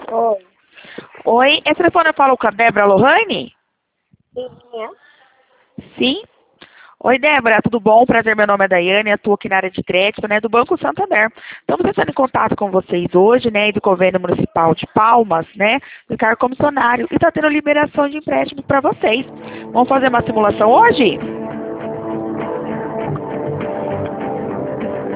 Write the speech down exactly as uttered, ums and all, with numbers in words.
Oi. Oi, esse telefone eu falo com a Débora Lohane? Sim, quem é? Sim. Oi, Débora, tudo bom? Prazer, meu nome é Daiane, atuo aqui na área de crédito, né, do Banco Santander. Estamos entrando em contato com vocês hoje, né, do Convênio Municipal de Palmas, né, do cargo comissionário, e está tendo liberação de empréstimos para vocês. Vamos fazer uma simulação hoje?